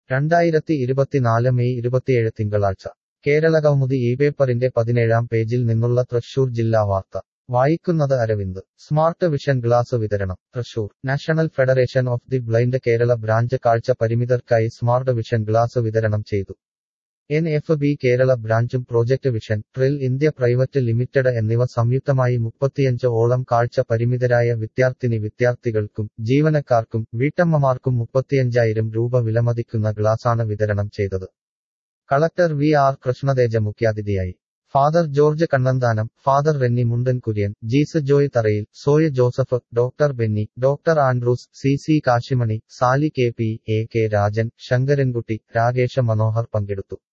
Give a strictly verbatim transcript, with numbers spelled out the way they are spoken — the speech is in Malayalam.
രണ്ടായിരത്തി ഇരുപത്തിനാല് മെയ് ഇരുപത്തിയേഴ് തിങ്കളാഴ്ച കേരളകൗമുദി ഈ പേപ്പറിന്റെ പതിനേഴാം പേജിൽ നിന്നുള്ള തൃശൂർ ജില്ലാ വാർത്ത വായിക്കുന്നത് അരവിന്ദ്. സ്മാർട്ട് വിഷൻ ഗ്ലാസ് വിതരണം. Thrissur national federation of the blind Kerala branch കാഴ്ച പരിമിതർക്കായി സ്മാർട്ട് വിഷൻ ഗ്ലാസ് വിതരണം ചെയ്തു. എൻ എഫ് ബി കേരള ബ്രാഞ്ചും project vision, Trill India private limited എന്നിവ സംയുക്തമായി മുപ്പത്തിയഞ്ച് ഓളം കാഴ്ച പരിമിതരായ വിദ്യാർത്ഥിനി വിദ്യാർത്ഥികൾക്കും ജീവനക്കാർക്കും വീട്ടമ്മമാർക്കും മുപ്പത്തിയഞ്ചായിരം രൂപ വിലമതിക്കുന്ന ഗ്ലാസാണ് വിതരണം ചെയ്തത്. കളക്ടർ വി ആർ കൃഷ്ണതേജ മുഖ്യാതിഥിയായി. Father George Kannanthanam, father Renny Mundan Kurian, Jees Joy Tharayil, Soya Joseph, doctor Benny, doctor Andrews, C C Kashimani, Sally K P, A K Rajan, Sankarankutty, Rakesh Manohar പങ്കെടുത്തു.